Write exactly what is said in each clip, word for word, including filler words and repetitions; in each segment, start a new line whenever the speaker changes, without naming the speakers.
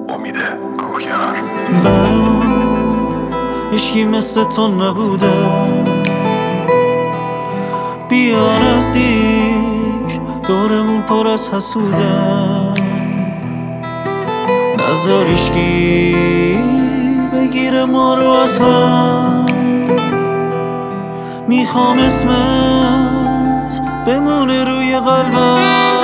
امید کوهکنار.
برام هیچکی مثل تو نبوده، بیا نزدیک دورمون پر از حسوده، نذار هیچکی بگیره ما رو از هم، میخوام اسمت بمونه روی قلبم.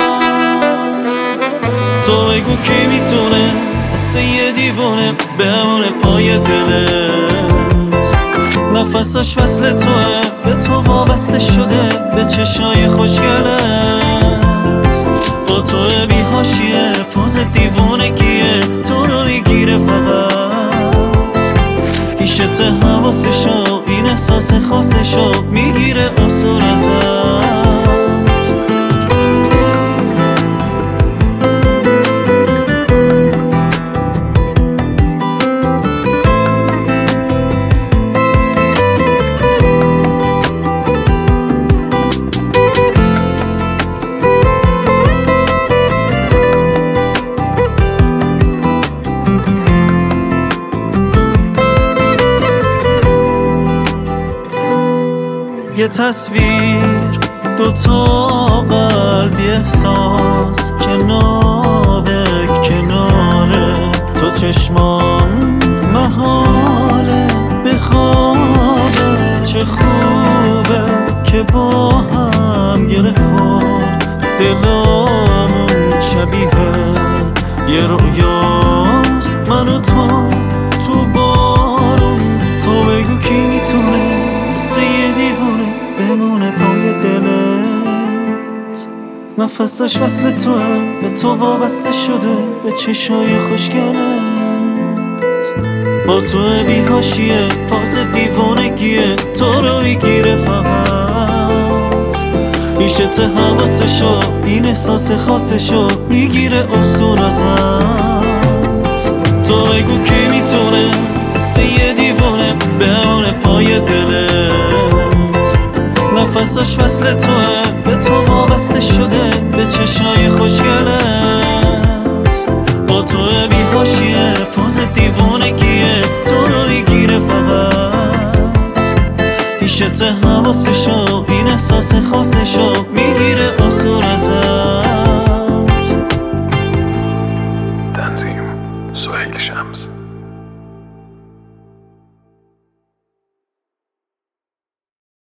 تو بگو کی میتونه مثل یه دیوونه بمونه پای دلت، نفسش وصل توه، به تو وابسته شده، به چشای خوشگلت. با تو بی حاشیه فاز دیوونگیه، تو رو میگیره فقط هیشت حواسشو، این احساس خاصشو میگیره اصور ازت. یه تصویر، دوتا قلب، یه احساس کنار به کناره، تو چشمان محاله بخوابه. چه خوبه که با هم گره خورد دلامون، شبیه یه رویاست من و تو تو بارون. تو بگو کی میتونه مثل یه دیوونه بمونه پای دلت، نفسش وصل توه، به تو وابسته شده، به چشای خوشگلت. با تو بی حاشیه فاز دیوانگیه، تو رو میگیره فقط هیشت حواسشو، این احساس خاصشو میگیره اصور ازت. تو بگو کی میتونه مثل یه دیوونه بمونه پای دلت، نفسش وصل توه، به تو وابسته شده، به چشای خوشگلت. با تو بی حاشیه فاز دیوونگیه، تو رو میگیره فقط هیشت حواسشو،